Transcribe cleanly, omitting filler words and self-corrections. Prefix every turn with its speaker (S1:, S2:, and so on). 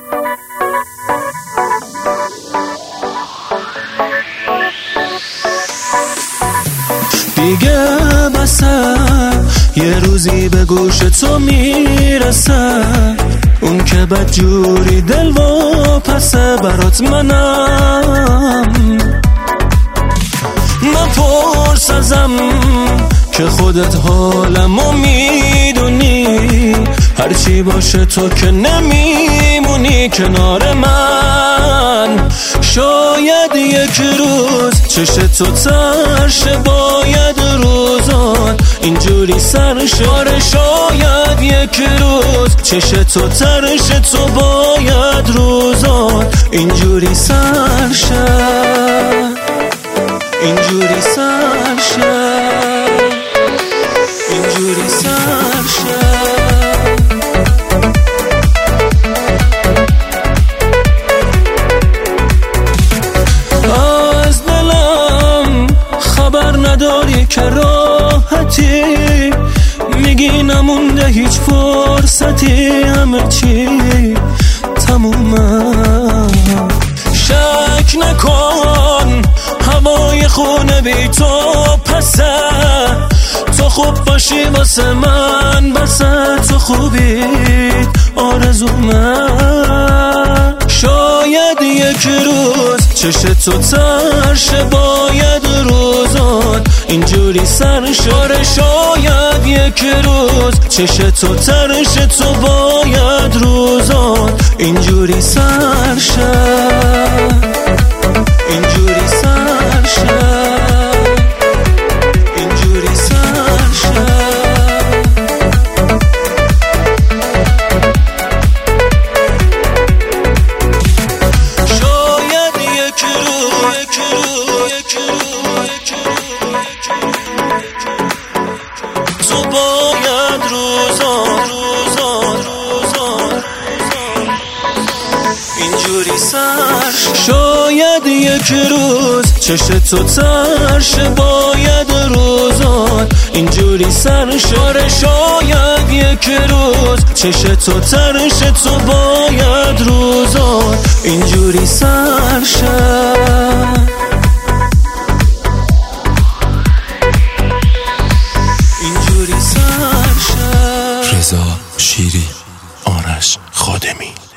S1: دیگه بسه یه روزی به گوش تو میرسه، اون که بدجوری دل و پسه برات منم. نپرس ازم که خودت حالمو میدونی، هرچی باشه تو که نمیمونی کنار من. شاید یک روز چشم تو ترشه، باید روزات اینجوری سرشه. شاید یک روز چشم تو ترشه، تو باید روزات اینجوری سرشه، اینجوری سرشه، اینجوری سرشه. از دلم خبر نداری که راحتی، میگی نمونده هیچ فرصتی، همه چی تمومه. شک نکن هوای خونه بی تو پسه، تو خوب باشی واسه من بسه، تو خوبیت آرزومه. شاید یک روز چشم تو ترشه، باید روزات اینجوری سرشه. شاید یک روز چشم تو ترشه، تو باید روزات اینجوری سرشه، اینجوری سرشه، اینجوری سرشه. شاید یک تو باید روزات اینجوری سرشه. شاید یک روز چشم تو ترشه، باید روزات اینجوری سرشه. شاید یک روز چشم تو ترشه، تو باید روزات اینجوری سرشه، اینجوری سرشه.
S2: رضا شیری، آرش خادمی.